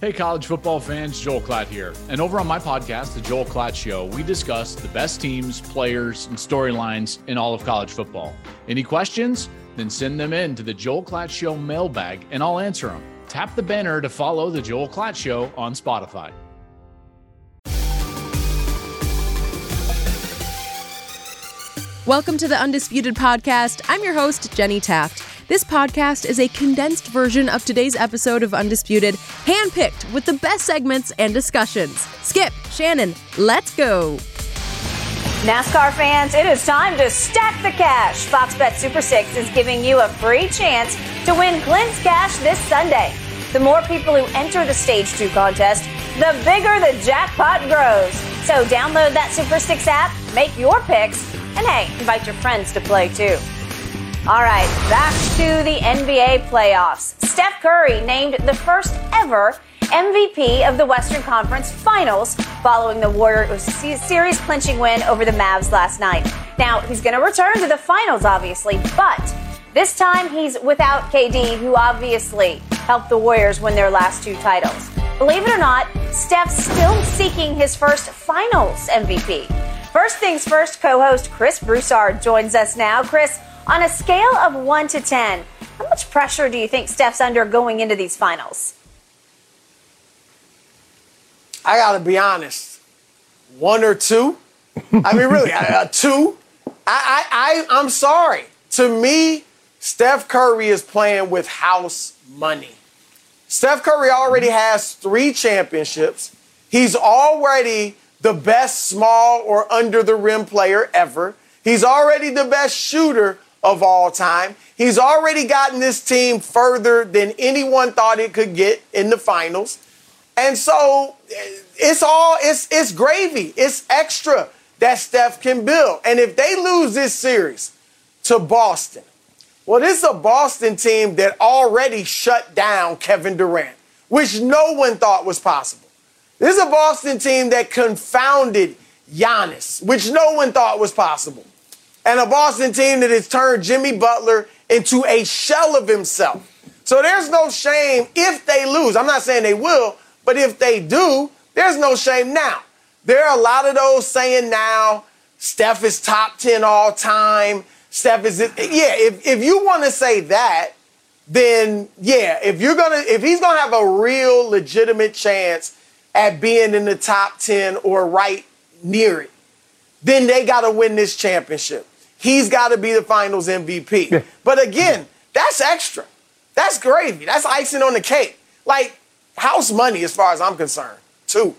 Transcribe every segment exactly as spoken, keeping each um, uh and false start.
Hey, college football fans, Joel Klatt here. And over on my podcast, The Joel Klatt Show, we discuss the best teams, players, and storylines in all of college football. Any questions? Then send them in to the Joel Klatt Show mailbag, and I'll answer them. Tap the banner to follow The Joel Klatt Show on Spotify. Welcome to the Undisputed Podcast. I'm your host, Jenny Taft. This podcast is a condensed version of today's episode of Undisputed, handpicked with the best segments and discussions. Skip, Shannon, let's go. NASCAR fans, it is time to stack the cash. Fox Bet Super Six is giving you a free chance to win Clint's Cash this Sunday. The more people who enter the Stage two contest, the bigger the jackpot grows. So download that Super Six app, make your picks, and hey, invite your friends to play too. All right, back to the N B A playoffs. Steph Curry named the first ever M V P of the Western Conference Finals following the Warriors series clinching win over the Mavs last night. Now, he's going to return to the finals, obviously, but this time he's without K D, who obviously helped the Warriors win their last two titles. Believe it or not, Steph's still seeking his first finals M V P. First things first, co-host Chris Broussard joins us now. Chris, on a scale of one to ten, how much pressure do you think Steph's under going into these finals? I got to be honest. One or two? I mean, really, a two? I, I, I, I'm sorry. To me, Steph Curry is playing with house money. Steph Curry already has three championships. He's already the best small or under the rim player ever. He's already the best shooter of all time. He's already gotten this team further than anyone thought it could get in the finals. And so it's all, it's, it's gravy. It's extra that Steph can build. And if they lose this series to Boston, well, this is a Boston team that already shut down Kevin Durant, which no one thought was possible. This is a Boston team that confounded Giannis, which no one thought was possible. And a Boston team that has turned Jimmy Butler into a shell of himself. So there's no shame if they lose. I'm not saying they will, but if they do, there's no shame now. There are a lot of those saying now, Steph is top ten all time. Steph is, yeah, if, if you want to say that, then yeah, if you're going to, if he's going to have a real legitimate chance at being in the top ten or right near it, then they got to win this championship. He's got to be the finals M V P. Yeah. But again, that's extra. That's gravy. That's icing on the cake. Like, house money as far as I'm concerned. Two.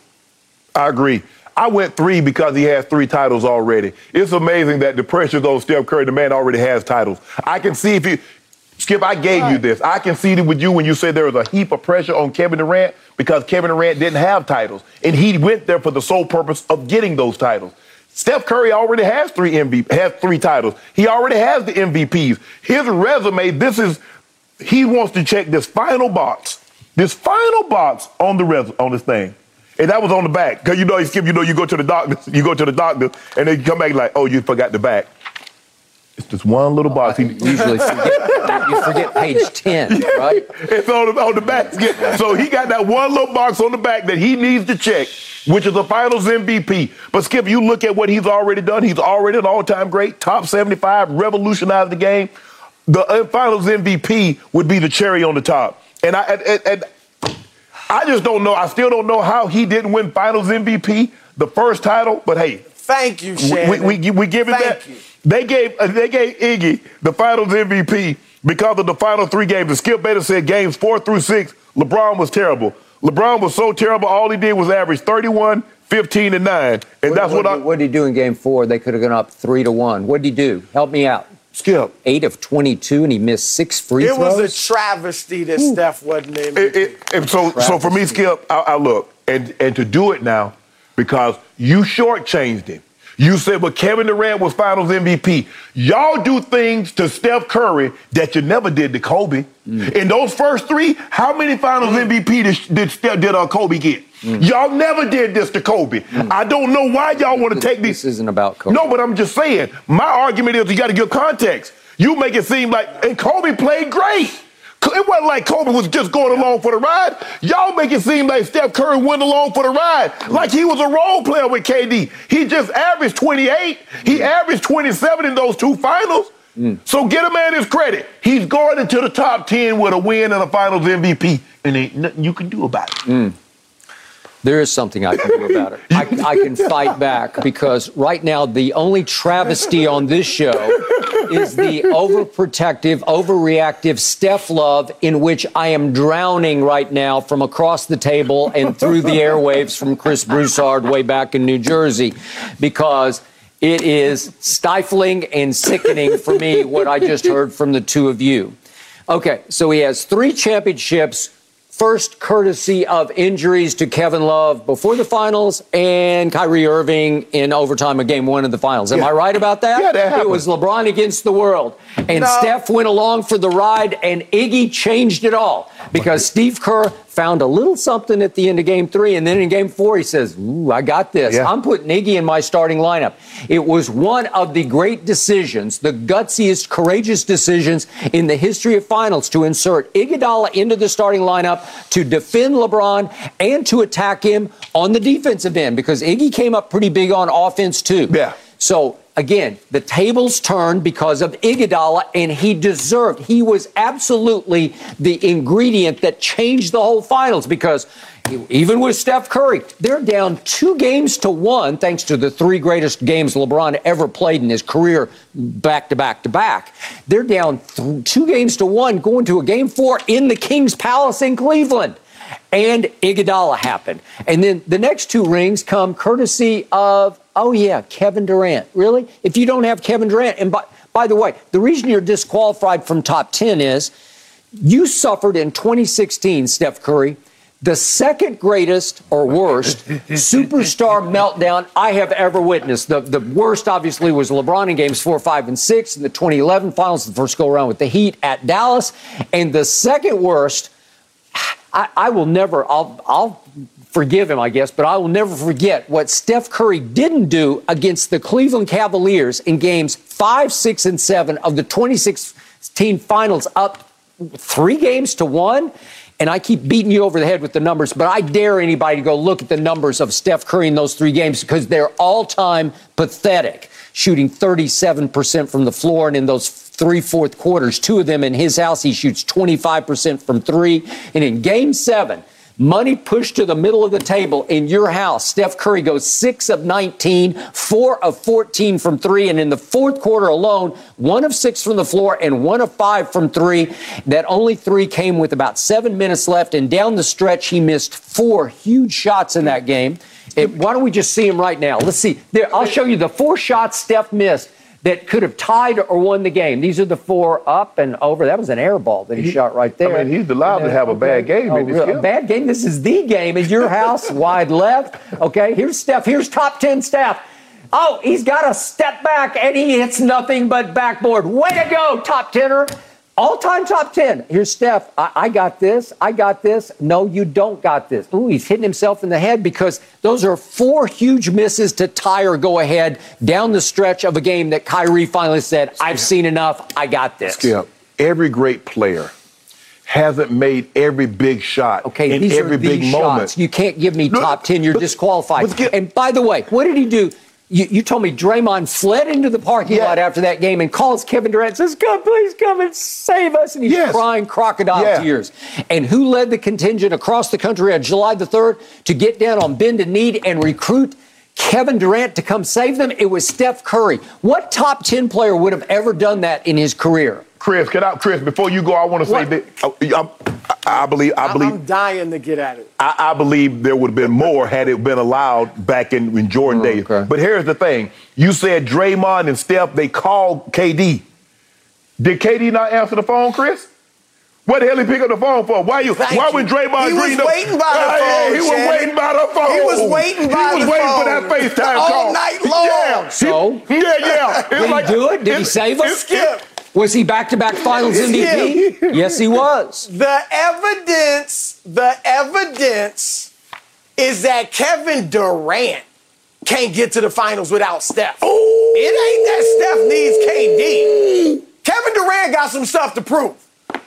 I agree. I went three because he has three titles already. It's amazing that the pressure's on Steph Curry. The man already has titles. I can see if you, Skip, I gave right. you this. I can see it with you when you said there was a heap of pressure on Kevin Durant because Kevin Durant didn't have titles. And he went there for the sole purpose of getting those titles. Steph Curry already has three M V P, has three titles. He already has the M V Ps. His resume, this is, he wants to check this final box, this final box on the res, on this thing. And that was on the back. Because you know, Skip, you know, you go to the doctor, you go to the doctor, and they come back like, oh, you forgot the back. It's just one little box. Oh, he usually forget, you forget page ten, right? It's on the, on the back. So he got that one little box on the back that he needs to check, which is the finals M V P. But Skip, you look at what he's already done. He's already an all-time great, top seventy-five, revolutionized the game. The finals M V P would be the cherry on the top. And I and, and I just don't know. I still don't know how he didn't win finals M V P, the first title. But hey, thank you, Shannon. We, we, we give him Thank that. You. They gave uh, they gave Iggy the finals M V P because of the final three games. And Skip Bayless said games four through six, LeBron was terrible. LeBron was so terrible, all he did was average thirty-one, fifteen, and nine. And what, that's what, what I... What did he do in game four? They could have gone up three to one. What did he do? Help me out. Skip. Eight of twenty-two, and he missed six free it throws? It was a travesty that Ooh. Steph wasn't in. It, it, and so, so for me, Skip, I, I look, and, and to do it now, because you shortchanged him. You said, well, Kevin Durant was finals M V P. Y'all do things to Steph Curry that you never did to Kobe. Mm. In those first three, how many finals mm. M V P did, did, did uh, Kobe get? Mm. Y'all never did this to Kobe. Mm. I don't know why y'all want to take these. This isn't about Kobe. No, but I'm just saying, my argument is you got to give context. You make it seem like, and Kobe played great. It wasn't like Kobe was just going along for the ride. Y'all make it seem like Steph Curry went along for the ride, like he was a role player with K D. He just averaged twenty-eight. He averaged twenty-seven in those two finals. Mm. So get a man his credit. He's going into the top ten with a win and a Finals M V P, and ain't nothing you can do about it. Mm. There is something I can do about it. I, I can fight back because right now the only travesty on this show is the overprotective, overreactive Steph love in which I am drowning right now from across the table and through the airwaves from Chris Broussard way back in New Jersey, because it is stifling and sickening for me what I just heard from the two of you. Okay, so he has three championships. First, courtesy of injuries to Kevin Love before the finals and Kyrie Irving in overtime of game one of the finals. Am yeah. I right about that? Yeah, that happened. It was LeBron against the world. And no. Steph went along for the ride, and Iggy changed it all because Steve Kerr found a little something at the end of game three. And then in game four, he says, ooh, I got this. Yeah. I'm putting Iggy in my starting lineup. It was one of the great decisions, the gutsiest, courageous decisions in the history of finals to insert Iguodala into the starting lineup to defend LeBron and to attack him on the defensive end, because Iggy came up pretty big on offense too. Yeah. So, again, the tables turned because of Iguodala, and he deserved. He was absolutely the ingredient that changed the whole finals, because even with Steph Curry, they're down two games to one thanks to the three greatest games LeBron ever played in his career, back to back to back. They're down th- two games to one going to a game four in the King's Palace in Cleveland. And Iguodala happened. And then the next two rings come courtesy of, oh, yeah, Kevin Durant. Really? If you don't have Kevin Durant, and by, by the way, the reason you're disqualified from top ten is you suffered in twenty sixteen, Steph Curry, the second greatest or worst superstar meltdown I have ever witnessed. The, the worst, obviously, was LeBron in games four, five, and six in the twenty eleven finals, the first go-around with the Heat at Dallas. And the second worst, I, I will never, I'll, I'll forgive him, I guess, but I will never forget what Steph Curry didn't do against the Cleveland Cavaliers in games five, six, and seven of the twenty sixteen finals, up three games to one. And I keep beating you over the head with the numbers, but I dare anybody to go look at the numbers of Steph Curry in those three games, because they're all-time pathetic, shooting thirty-seven percent from the floor. And in those three fourth quarters, two of them in his house, he shoots twenty-five percent from three. And in game seven, money pushed to the middle of the table in your house, Steph Curry goes six of nineteen, four of fourteen from three. And in the fourth quarter alone, one of six from the floor and one of five from three. That only three came with about seven minutes left. And down the stretch, he missed four huge shots in that game. It, why don't we just see him right now? Let's see. There, I'll show you the four shots Steph missed that could have tied or won the game. These are the four up and over. That was an air ball that he, he shot right there. I mean, he's allowed to have a bad game. Oh, really? A bad game? This is the game in your house, wide left. Okay, here's Steph. Here's top ten Steph. Oh, he's got a step back, and he hits nothing but backboard. Way to go, top tenner. All-time top ten. Here's Steph. I, I got this. I got this. No, you don't got this. Ooh, he's hitting himself in the head, because those are four huge misses to tie or go ahead down the stretch of a game that Kyrie finally said, I've seen enough. I got this. Skip, every great player hasn't made every big shot okay, in these every are big these moment. Shots. You can't give me top ten. You're but, disqualified. But, and by the way, what did he do? You, you told me Draymond fled into the parking yeah. lot after that game and calls Kevin Durant and says, God, please come and save us. And he's yes. crying crocodile yeah. tears. And who led the contingent across the country on July the third to get down on bended knee and recruit Kevin Durant to come save them? It was Steph Curry. What top ten player would have ever done that in his career? Chris, can I, Chris, before you go, I want to say that I, I, I believe, I believe, I'm dying to get at it. I, I believe there would have been more had it been allowed back in, in Jordan oh, days. Okay. But here's the thing: you said Draymond and Steph, they called K D. Did K D not answer the phone, Chris? What the hell he pick up the phone for? Why you? Thank why you. would Draymond He was Green waiting by the uh, phone, yeah, he was Shannon. waiting by the phone. He was waiting by he was the waiting phone. for that FaceTime all call. night long. Yeah. So? Yeah, yeah. It's Did like, he do it? Did he save us? Skip. Was he back-to-back finals M V P? Yes, he was. The evidence, the evidence is that Kevin Durant can't get to the finals without Steph. Ooh. It ain't that Steph needs K D. Kevin Durant got some stuff to prove.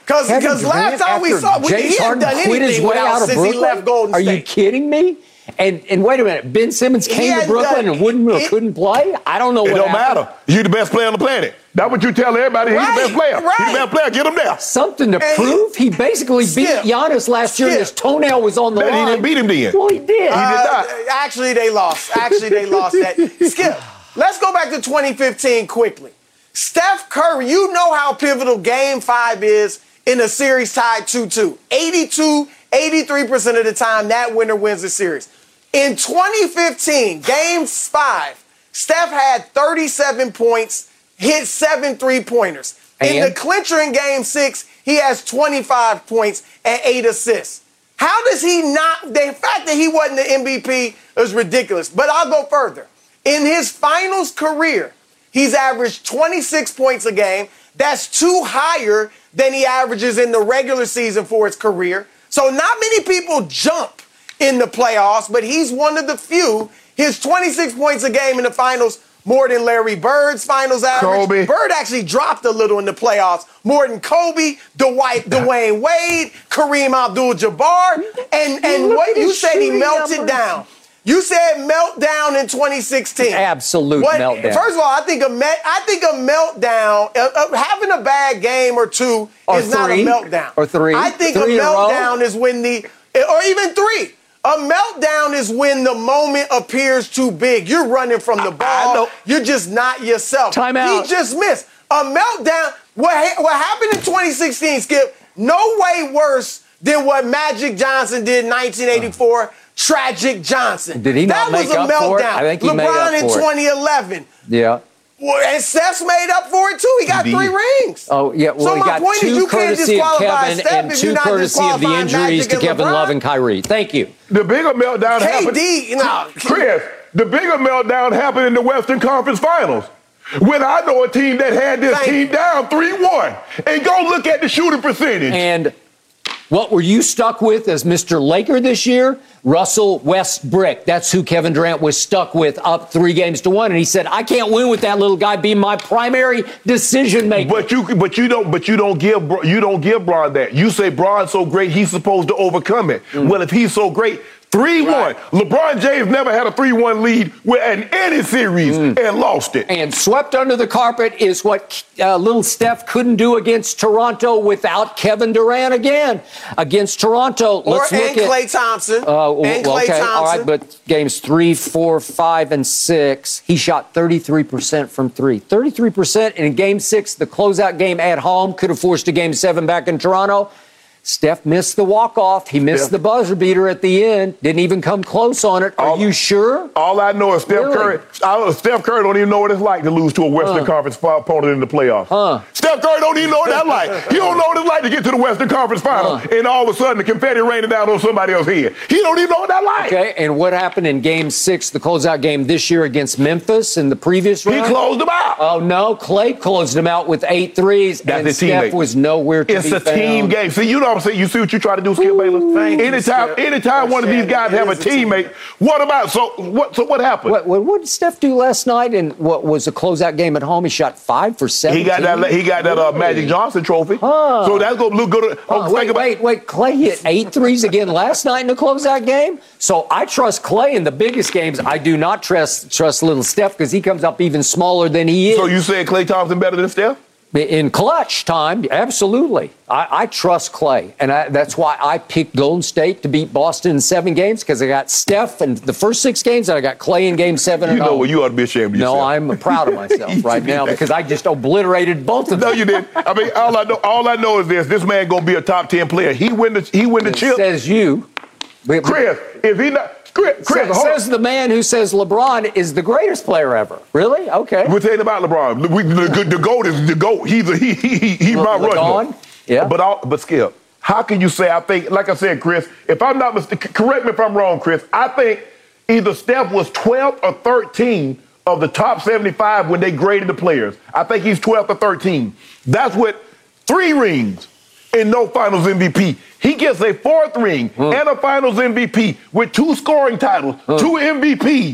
Because last time we saw, we, he hadn't done anything without since he left Golden State. Are you kidding me? And and wait a minute, Ben Simmons came to Brooklyn done, and wouldn't it, couldn't play? I don't know what It don't happened. matter. You're the best player on the planet. That's what you tell everybody. Right, he's the best player. Right. He's the best player. Get him there. Something to and prove? He, he basically Skip, beat Giannis last year. Skip. His toenail was on the That line. He didn't beat him then. Well, he did. He did Uh, not. Actually, they lost. Actually, they lost that. Skip, let's go back to twenty fifteen quickly. Steph Curry, you know how pivotal Game five is in a series tied two two. eighty-two, eighty-three percent of the time, that winner wins the series. In twenty fifteen, Game five, Steph had thirty-seven points, hit seven three-pointers. In And? the clincher in Game six, he has twenty-five points and eight assists. How does he not? The fact that he wasn't the M V P is ridiculous. But I'll go further. In his finals career, he's averaged twenty-six points a game. That's two higher than he averages in the regular season for his career. So not many people jump in the playoffs, but he's one of the few. His twenty-six points a game in the finals, more than Larry Bird's finals average. Kobe. Bird actually dropped a little in the playoffs, more than Kobe, Dwight, Dwayne Wade, Kareem Abdul-Jabbar, and, and Look what at you his said he shooting melted numbers. down. You said meltdown in twenty sixteen. Absolute What- meltdown. First of all, I think a me- I think a meltdown, uh, uh, having a bad game or two Or is not a three. meltdown. Or three. I think Three in a a row. meltdown is when the, or even three. A meltdown is when the moment appears too big. You're running from the I ball. know. You're just not yourself. Timeout. He just missed. A meltdown. What, ha- what happened in twenty sixteen, Skip, no way worse than what Magic Johnson did in nineteen eighty-four. Tragic Johnson. Did he not that was make a up meltdown. for it? I think he LeBron made up in for it. twenty eleven. Yeah. Well, and Steph's made up for it too. He got He three did. rings. Oh, yeah. Well, so he my got point is two you can't courtesy of disqualify Kevin Steph and if two you're not courtesy of the disqualifying injuries Magic to and Kevin LeBron. Love and Kyrie. Thank you. The bigger meltdown happened. K D, no. Chris, the bigger meltdown happened in the Western Conference Finals. When I know a team that had this Thank team you. down three one. And go look at the shooting percentage. And what were you stuck with as Mister Laker this year? Russell Westbrook. That's who Kevin Durant was stuck with, up three games to one. And he said, I can't win with that little guy being my primary decision maker. But you, but you don't, but you don't give, Bro- you don't give Bron that. You say Bron's so great, he's supposed to overcome it. Mm. Well, if he's so great, three one. Right. LeBron James never had a three one lead in any series Mm. and lost it. And swept under the carpet is what uh, little Steph couldn't do against Toronto without Kevin Durant again. Against Toronto, Or let's look and at Klay Thompson. Uh, and well, Klay okay, Thompson. all right, but games three, four, five, and six, he shot thirty-three percent from three. thirty-three percent, and in game six, the closeout game at home, could have forced a game seven back in Toronto. Steph missed the walk-off. He missed Yeah. the buzzer beater at the end. Didn't even come close on it. Are All- you sure? All I know is Steph Really? Curry. I, Steph Curry don't even know what it's like to lose to a Western Huh. Conference fi- opponent in the playoffs. Huh. Steph Curry don't even know what that's like. He don't know what it's like to get to the Western Conference Final, Huh. and all of a sudden the confetti raining down on somebody else's head. He don't even know what that's like. Okay, and what happened in game six, the closeout game this year against Memphis in the previous He round? closed them out. Oh, no. Clay closed him out with eight threes, That's and his Steph teammate. was nowhere to It's be a team found. game. See, you know what I'm saying? You see what you try to do, Skip Bayless? Thank you, anytime, Skip. anytime one of these guys It have a is a team. teammate, what about so what? So what happened? What, what, what did Steph do last night in what was a closeout game at home? He shot five for seventeen. He got that. He got that uh, Magic Johnson trophy. Huh. So that's gonna look good. Oh, Uh, think wait, about- wait, wait. Clay hit eight threes again last night in the closeout game. So I trust Clay in the biggest games. I do not trust trust little Steph because he comes up even smaller than he is. So you saying Klay Thompson better than Steph? In clutch time, absolutely. I, I trust Clay, and I, that's why I picked Golden State to beat Boston in seven games because I got Steph in the first six games, and I got Clay in game seven. You and know oh. what? You ought to be ashamed of yourself. No, I'm proud of myself You right should be now that. because I just obliterated both of them. No, you didn't. I mean, all I know, all I know is this: this man gonna be a top ten player. He win the, he win the chip. Says you. But- Chris, if he not, Chris, Chris, Sa- hold on. says the man who says LeBron is the greatest player ever. Really? Okay. We're talking about LeBron. We, the, the GOAT is the GOAT. He's a, he he he he's Le- Mount Rushmore. LeBron? Yeah. But all, but Skip, how can you say? I think, like I said, Chris. If I'm not mistaken, correct me if I'm wrong, Chris. I think either Steph was twelfth or thirteenth of the top seventy-five when they graded the players. I think he's twelfth or thirteenth. That's what three rings and no Finals M V P. He gets a fourth ring Huh. and a Finals M V P with two scoring titles, Huh. two M V Ps.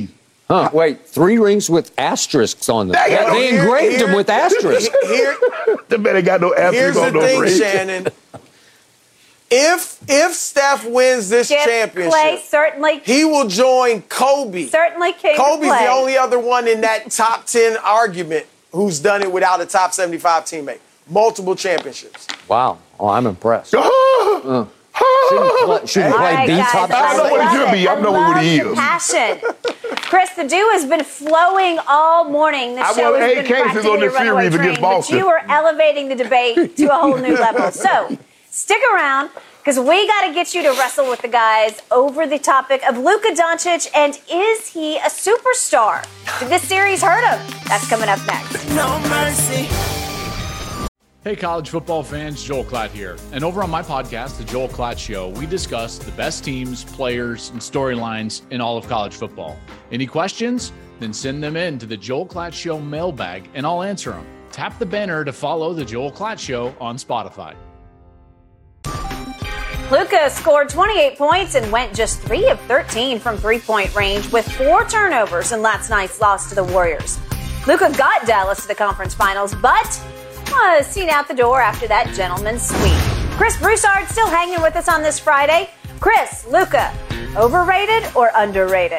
Huh, wait, three rings with asterisks on them. They They, got no- they here- engraved here- them with asterisks. Here, The man ain't got no here's athletes the on no thing, ring. Shannon. If if Steph wins this Skip, championship, Clay, certainly, he will join Kobe. certainly King Kobe's Clay. the only other one in that top ten argument who's done it without a top seventy-five teammate. Multiple championships. Wow. Oh, I'm impressed. Ah, Shouldn't Clay, shouldn't All Clay right, be guys, top I know what he love should it. be. I know what he love is. the passion. Chris, the dew has been flowing all morning. The I show won has eight been cases practically on a this runaway series train, against Boston. but you are elevating the debate to a whole new level. So stick around, because we got to get you to wrestle with the guys over the topic of Luka Doncic, and is he a superstar? Did this series hurt him? That's coming up next. No mercy. Hey, college football fans, Joel Klatt here. And over on my podcast, The Joel Klatt Show, we discuss the best teams, players, and storylines in all of college football. Any questions? Then send them in to the Joel Klatt Show mailbag, and I'll answer them. Tap the banner to follow The Joel Klatt Show on Spotify. Luka scored twenty-eight points and went just three of thirteen from three-point range with four turnovers in last night's loss to the Warriors. Luka got Dallas to the conference finals, but was seen out the door after that gentleman's sweep. Chris Broussard still hanging with us on this Friday. Chris, Luka, overrated or underrated?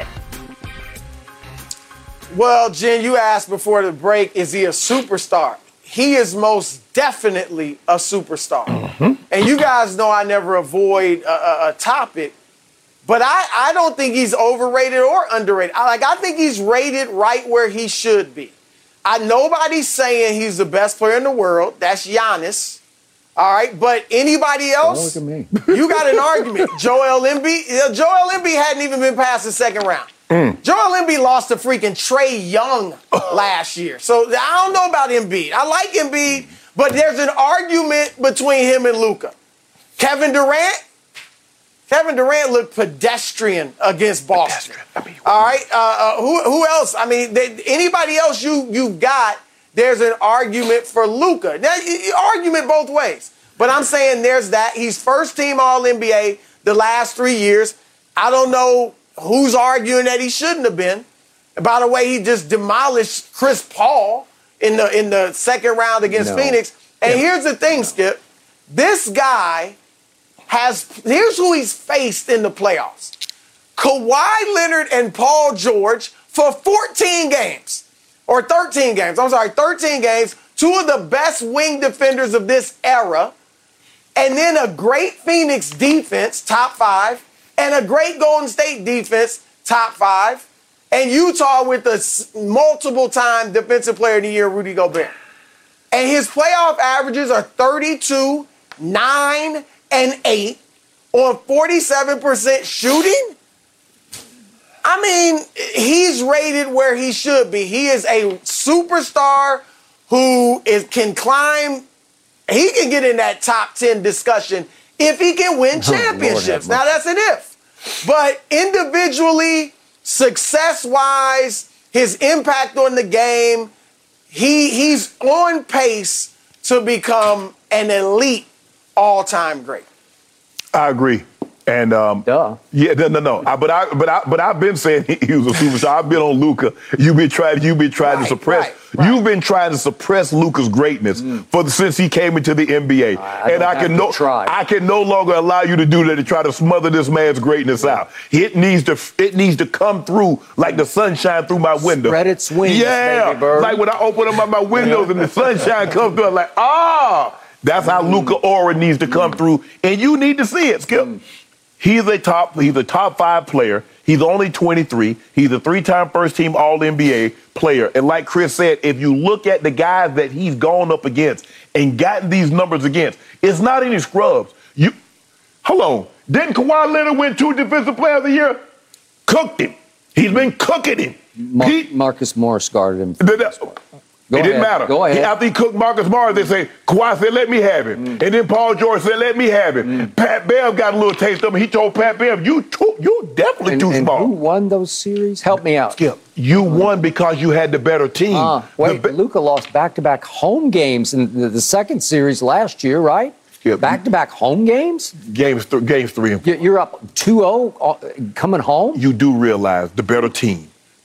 Well, Jen, you asked before the break, is he a superstar? He is most definitely a superstar. Mm-hmm. And you guys know I never avoid a, a, a topic, but I, I don't think he's overrated or underrated. I, like, I think he's rated right where he should be. I, nobody's saying he's the best player in the world. That's Giannis. All right, but anybody else, Don't look at me. you got an argument. Joel Embiid, Joel Embiid hadn't even been past the second round. Mm. Joel Embiid lost to freaking Trae Young last year. So I don't know about Embiid. I like Embiid, but there's an argument between him and Luka. Kevin Durant, Kevin Durant looked pedestrian against Boston. Pedestrian. I mean, all right, uh, uh, who who else? I mean, they, anybody else you you got? There's an argument for Luka. Now, you, argument both ways. But I'm saying there's that. He's first team All N B A the last three years. I don't know who's arguing that he shouldn't have been. And by the way, he just demolished Chris Paul in the in the second round against No. Phoenix. And Yeah. here's the thing, Skip. This guy has, here's who he's faced in the playoffs. Kawhi Leonard and Paul George for fourteen games. Or thirteen games. I'm sorry, thirteen games. Two of the best wing defenders of this era. And then a great Phoenix defense, top five. And a great Golden State defense, top five. And Utah with the multiple-time Defensive Player of the Year, Rudy Gobert. And his playoff averages are thirty-two, nine, and eight on forty-seven percent shooting. I mean, he's rated where he should be. He is a superstar who is can climb. He can get in that top ten discussion if he can win championships. Oh, now, that's an if. But individually, success-wise, his impact on the game, he he's on pace to become an elite all-time great. I agree. And um, Duh. yeah, no, no, no. I, but I, but I, but I've been saying he, he was a superstar. I've been on Luka. You've been trying. You've been trying Right, to suppress. right, right. You've been trying to suppress Luka's greatness Mm. for since he came into the N B A. I and don't I have can to no, try. I can no longer allow you to do that to try to smother this man's greatness out. It needs to, it needs to come through like the sunshine through my window. Spread its wings, yeah, baby bird. like when I open up my, my windows and the sunshine comes through, I'm like, ah, that's how Luka aura needs to come through, and you need to see it, Skip. Mm. He's a top. He's a top five player. He's only twenty-three. He's a three-time first-team All N B A player. And like Chris said, if you look at the guys that he's gone up against and gotten these numbers against, it's not any scrubs. You, hold on. Didn't Kawhi Leonard win two Defensive Player of the Year? Cooked him. He's been cooking him. Mar- He- Marcus Morris guarded him. the- the- Go it didn't ahead. matter. Go ahead. He- after he cooked Marcus Morris, they say, Kawhi said, let me have him. Mm. And then Paul George said, let me have him. Mm. Pat Bev got a little taste of him. He told Pat Bev, you too, you definitely And, too and small. who won those series? Help me out. Skip, you won because you had the better team. Uh, The wait, be- Luka lost back-to-back home games in the, the second series last year, right? Skip, Back-to-back home games? games, th- games three and four. You- You're up two oh uh, coming home? You do realize the better team.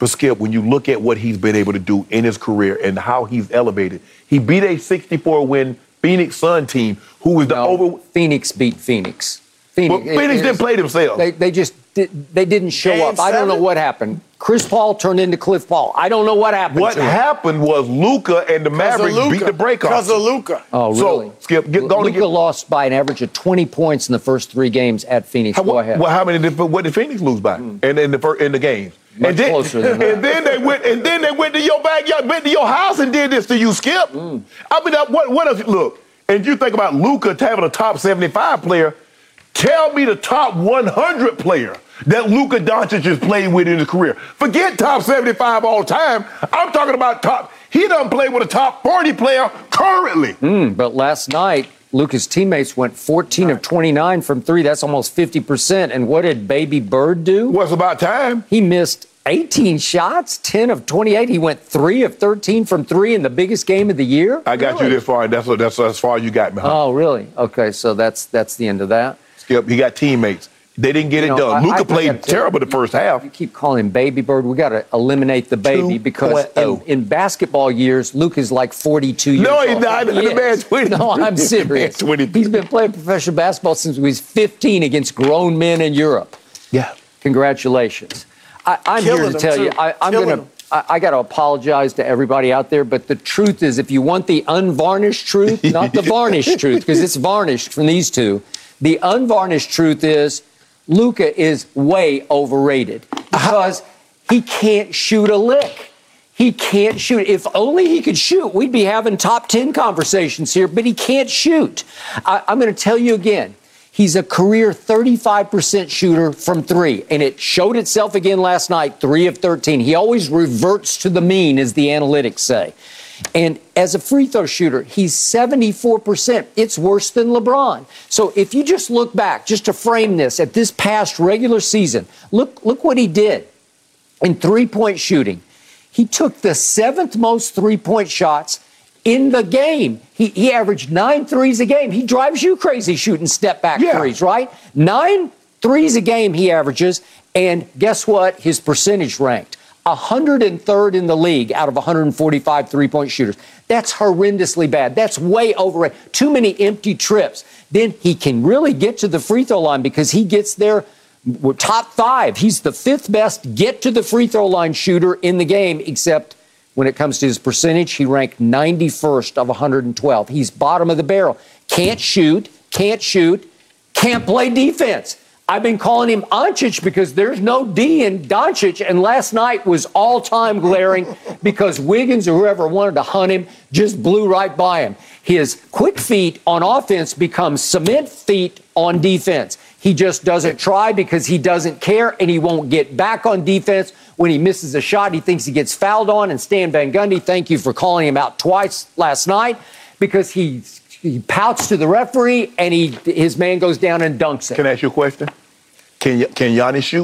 But Skip, when you look at what he's been able to do in his career and how he's elevated, he beat a sixty-four win Phoenix Sun team who was the no, over. Phoenix beat Phoenix. Phoenix, well, Phoenix it, didn't play themselves. They, they just did, they didn't show Game up. I don't know seven? what happened. Chris Paul turned into Cliff Paul. I don't know what happened. What to him. happened was Luka and the Mavericks beat the break off. Because of Luka. Oh, really? So, Skip, get, go Luka to get, lost by an average of twenty points in the first three games at Phoenix. How, Go ahead. Well, how many did what did Phoenix lose by? Mm. And in the first, in the games, Much and then, closer than that. and then they went, and then they went to your backyard, went to your house, and did this to you, Skip. Mm. I mean, what what is look? And you think about Luka having a top seventy-five player. Tell me the top one hundred player that Luka Doncic has played with in his career. Forget top seventy-five all time. I'm talking about top. He doesn't play with a top forty player currently. Mm, but last night, Luka's teammates went fourteen of twenty-nine from three. That's almost fifty percent. And what did Baby Bird do? What's about time? He missed eighteen shots, ten of twenty-eight. He went three of thirteen from three in the biggest game of the year. I got really? you this far, and that's that's as far as you got me. Huh? Oh, really? Okay, so that's that's the end of that. Skip, he got teammates. They didn't get You it know, done. I- Luka I- I played gotta tell terrible you, the first half. You keep calling him Baby Bird. We got to eliminate the baby because in, in basketball years, Luka's like forty-two years No, old. he's not. He The is. man's twenty-three. No, I'm serious. The man's twenty-three. He's been playing professional basketball since he was fifteen against grown men in Europe. Yeah. Congratulations. I, I'm Killing here to them, tell too. you, I, I'm Killing going to. them. I, I got to apologize to everybody out there, but the truth is, if you want the unvarnished truth, not the varnished truth, because it's varnished from these two, the unvarnished truth is Luka is way overrated because he can't shoot a lick. He can't shoot. If only he could shoot, we'd be having top ten conversations here, but he can't shoot. I, I'm going to tell you again. He's a career thirty-five percent shooter from three, and it showed itself again last night, three of thirteen. He always reverts to the mean, as the analytics say. And as a free throw shooter, he's seventy-four percent. It's worse than LeBron. So if you just look back, just to frame this, at this past regular season, look, look what he did in three-point shooting. He took the seventh most three-point shots in the game. He, he averaged nine threes a game. He drives you crazy shooting step-back Yeah. threes, right? Nine threes a game he averages, and guess what? His percentage ranked one hundred third in the league out of one hundred forty-five three-point shooters. That's horrendously bad. That's way overrated. Too many empty trips. Then he can really get to the free throw line because he gets there top five. He's the fifth best get to the free throw line shooter in the game, except when it comes to his percentage, he ranked ninety-first of one hundred twelve. He's bottom of the barrel. Can't shoot, can't shoot, can't play defense. I've been calling him Doncic because there's no D in Doncic, and last night was all-time glaring because Wiggins or whoever wanted to hunt him just blew right by him. His quick feet on offense become cement feet on defense. He just doesn't try because he doesn't care, and he won't get back on defense. When he misses a shot, he thinks he gets fouled on. And Stan Van Gundy, thank you for calling him out twice last night because he, he pouts to the referee, and he his man goes down and dunks it. Can I ask you a question? Can y- can Giannis shoot?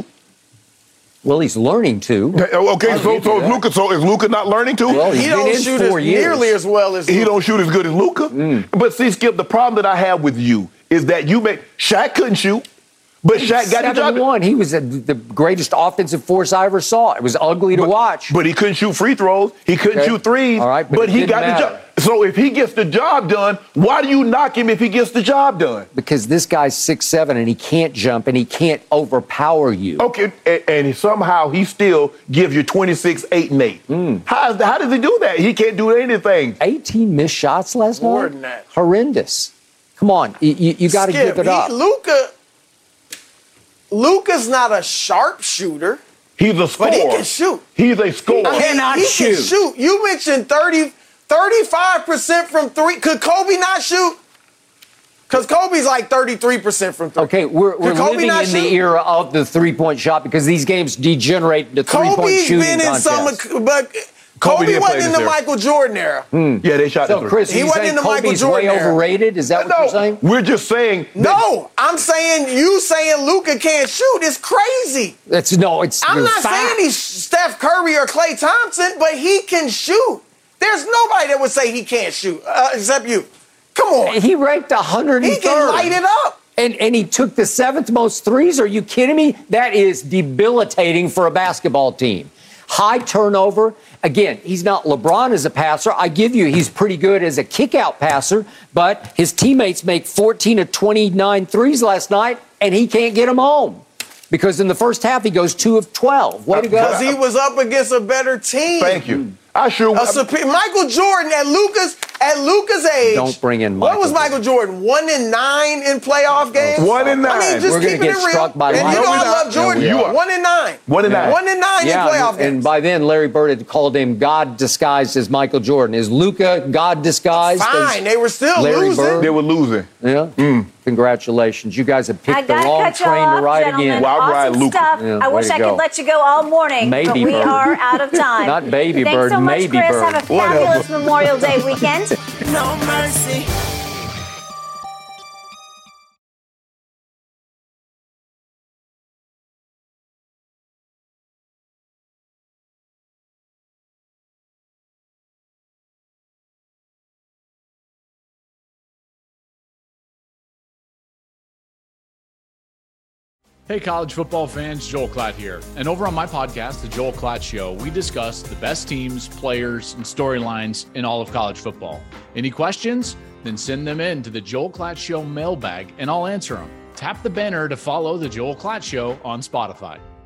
Well, he's learning to. Okay, so so is Luka. So is Luka not learning to? Well, he's He been don't in shoot as four years. nearly as well as He Luka. don't shoot as good as Luka. Mm. But see, Skip, the problem that I have with you is that you make Shaq couldn't shoot, but Shaq got the job. seven one. He was a, the greatest offensive force I ever saw. It was ugly to But, watch. but he couldn't shoot free throws. He couldn't Okay. shoot threes. All right, but but it he didn't got the matter. job. So if he gets the job done, why do you knock him if he gets the job done? because this guy's six seven and he can't jump and he can't overpower you. Okay, and, and somehow he still gives you twenty-six, eight, and eight. Mm. How, how does he do that? He can't do anything. eighteen missed shots last More night? than that. Horrendous. Come on, you, you, you got to Skip, give it he- up. Luka, Luka's not a sharp shooter. He's a scorer. But he can shoot. He's a scorer. I mean, Cannot he shoot. can shoot. You mentioned thirty, thirty-five percent from three. Could Kobe not shoot? Because Kobe's like thirty-three percent from three. Okay, we're, we're Could Kobe living not in shoot? the era of the three-point shot because these games degenerate into three-point Kobe's shooting been in contests. some, but Kobe Kobe, didn't play wasn't in this the era. Michael Jordan era. Yeah, they shot the So, three. Chris, He you wasn't saying in the Michael Kobe's Jordan way era. overrated? Is that what you're saying? No, we're just saying. that- No, I'm saying you saying Luka can't shoot is crazy. It's no, it's I'm it's not fact. saying he's Steph Curry or Klay Thompson, but he can shoot. There's nobody that would say he can't shoot, uh, except you. Come on. He ranked one hundred third. He can light it up. And, and he took the seventh most threes. Are you kidding me? That is debilitating for a basketball team. high turnover. Again, he's not LeBron as a passer. I give you, he's pretty good as a kick-out passer, but his teammates make fourteen of twenty-nine threes last night, and he can't get them home. Because in the first half, he goes two of twelve. Way to go. Because he was up against a better team. Thank you. I sure a super, Michael Jordan at Luka's at Luka's age. Don't bring in Michael. What was Michael Jordan? One in nine in playoff games. One in nine. I mean, just We're gonna keeping get it real. struck by and Michael. you know I No, love Jordan. no, you are. One in nine. One in nine. One in nine Yeah, in playoff and, games. and by then, Larry Bird had called him God disguised as Michael Jordan. Is Luka God disguised? Fine, as they were still Larry losing. Bird? They were losing. Yeah. Mm. Congratulations. You guys have I picked the gotta wrong cut y'all train off, to ride gentlemen. again. Well, I ride Awesome Luka. stuff. Yeah, I way wish to I go. could let you go all morning, Maybe but we bird. are out of time. Not baby Thanks bird, so much, maybe Chris. bird. Have a Whatever. fabulous Memorial Day weekend. No mercy. Hey, college football fans, Joel Klatt here. And over on my podcast, The Joel Klatt Show, we discuss the best teams, players, and storylines in all of college football. Any questions? Then send them in to the Joel Klatt Show mailbag, and I'll answer them. Tap the banner to follow The Joel Klatt Show on Spotify.